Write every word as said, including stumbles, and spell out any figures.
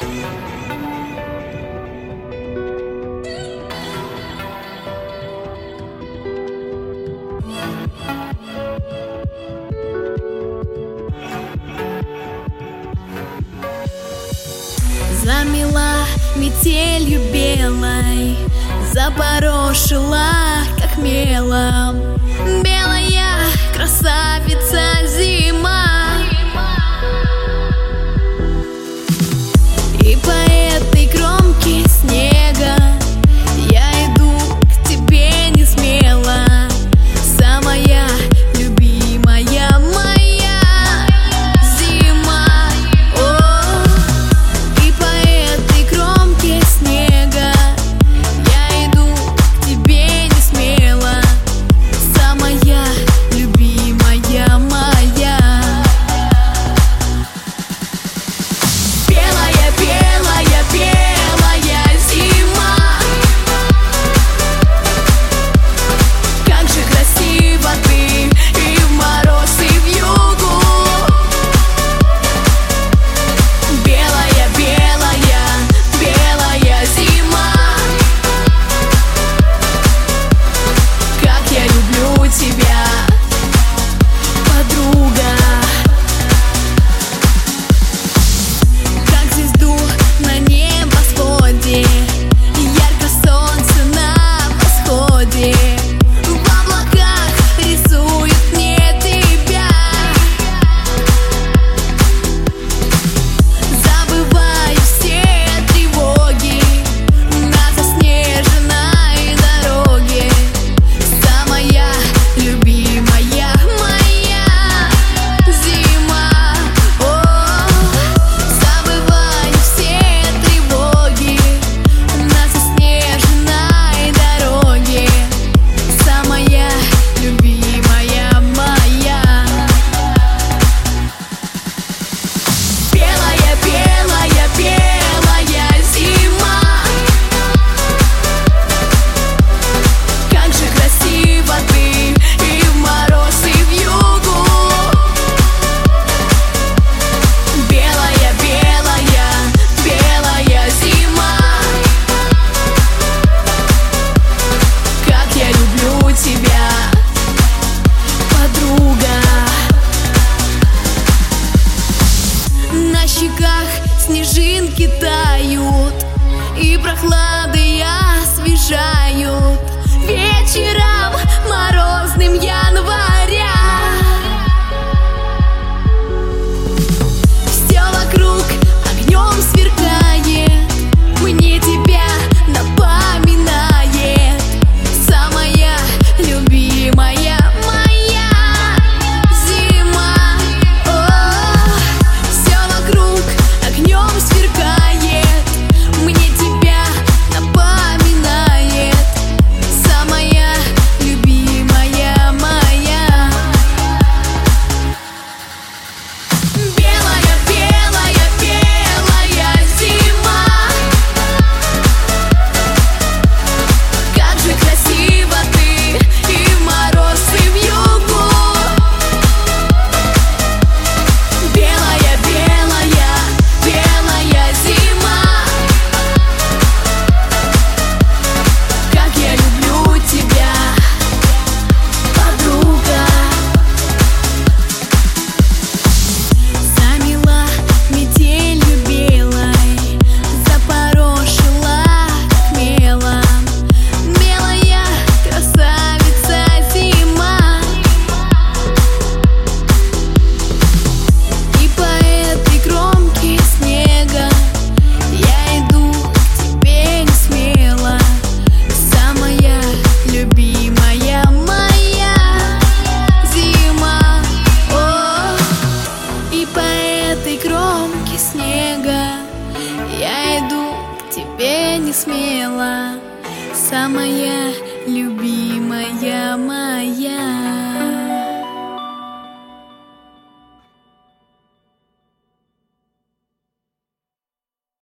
Замела метелью белой, запорошила, как мелом. Белая красавица зима. И по этой кромке снега я иду к тебе не смело, самая любимая моя зима. О, и по этой кромке снега я иду к тебе не смело, самая любимая моя. Белая, белая, белая зима. Как же красиво ты и в мороз, и в югу. Белая, белая, белая зима. Как я люблю тебя, подруга. Как звезду на небосводе, ярко солнце на восходе. В облаках рисует мне тебя. Забываю все тревоги на заснеженной дороге, самая любимая моя зима. О, забываю все тревоги на заснеженной дороге, самая любимая моя. Белая, белая, белая зима. Как же красиво ты и в мороз, и в югу. Белая, белая, белая зима. Как я люблю тебя, подруга. На щеках снежинки тают, и прохладой освежают вечером морозным января. Все вокруг огнем сверкает, мне тебя напоминает, самая любимая моя зима. О, все вокруг огнем сверкает, мне тебя напоминает, самая любимая моя. Белая, белая, белая зима. Как же красиво ты и в мороз, и в югу. Белая, белая, белая зима. Как я люблю тебя, подруга. Замела метелью белой, запорошила, как мелом. Белая красавица зима. И по этой кромке снега я иду к тебе не смело, самая любимая моя зима. О, и по этой кромке снега я иду к тебе не смело, самая любимая моя.